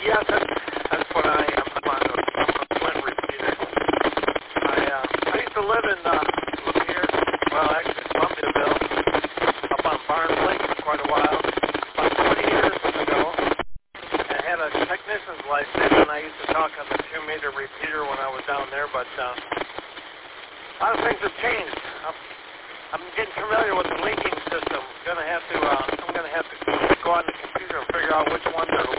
Yes, that's what I am. I'm a twin repeater. I used to live in Lapeer, well, actually Columbiaville, up on Barnes Lake for quite a while. About 20 years ago, I had a technician's license, and I used to talk on the 2-meter repeater when I was down there, but a lot of things have changed. I'm getting familiar with the linking system. I'm gonna have to go on the computer and figure out which ones are